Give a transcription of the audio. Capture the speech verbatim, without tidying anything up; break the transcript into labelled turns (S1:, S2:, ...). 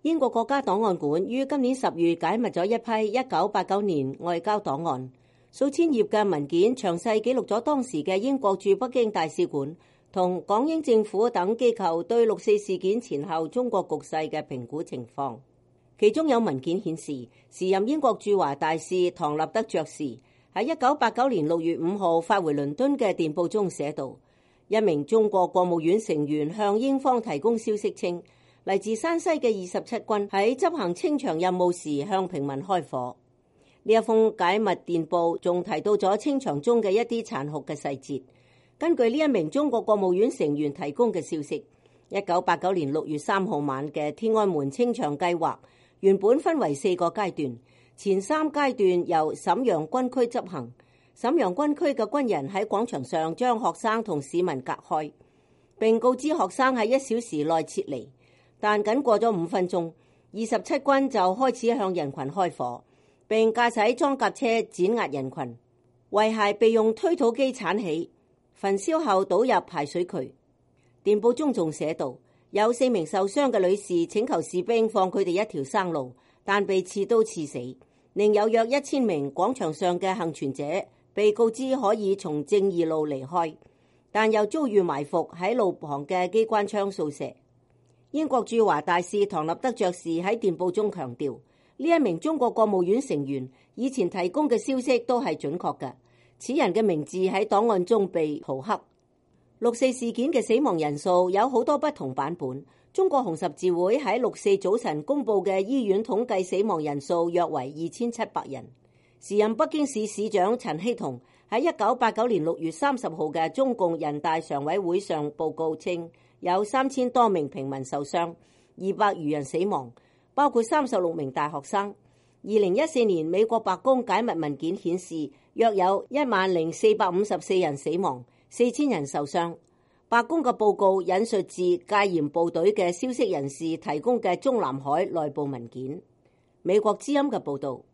S1: 英國國家檔案館於今年十月解密咗一批一九八九年外交檔案，數千頁嘅文件詳細記錄咗當時嘅英國駐北京大使館同港英政府等機構對六四事件前後中國局勢嘅評估情況。其中有文件顯示，時任英國駐華大使唐納德爵士喺一九八九年六月五號發回倫敦嘅電報中寫道，一名中國國務院成員向英方提供消息稱，嚟自山西嘅二十七軍喺執行清場任務時向平民開火。呢一封解密電報仲提到咗清場中嘅一啲殘酷嘅細節。根據呢一名中國國務院成員提供嘅消息，一九八九年六月三號晚嘅天安門清場計劃原本分為四個階段，前三階段由瀋陽軍區執行。瀋陽軍區嘅軍人喺廣場上將學生同市民隔開，並告知學生喺一小時內撤離。但僅過咗五分鐘，二十七軍就開始向人群開火，並駕駛裝甲車碾壓人群，遺骸被用推土機鏟起，焚燒後倒入排水渠。電報中仲寫道，有四名受傷嘅女士請求士兵放佢哋一條生路，但被刺刀刺死。另有約一千名廣場上嘅幸存者被告知可以從正義路離開，但又遭遇埋伏喺路旁嘅機關槍掃射。英國駐華大使唐納德爵士喺電報中強調，呢一名中國國務院成員以前提供嘅消息都係準確嘅，此人嘅名字喺檔案中被塗黑。六四事件嘅死亡人數有好多不同版本，中國紅十字會喺六四早晨公布嘅醫院統計死亡人數約為二千七百人。時任北京市市長陳希同喺一九八九年六月三十號嘅中共人大常委會上報告稱，有三千多名平民受傷，二百餘人死亡，包括三十六名大學生。二零一四年美國白宮解密文件顯示，約有一萬零四百五十四人死亡，四千人受傷。白宮嘅報告引述自戒嚴部隊嘅消息人士提供嘅中南海內部文件。美國之音嘅報導。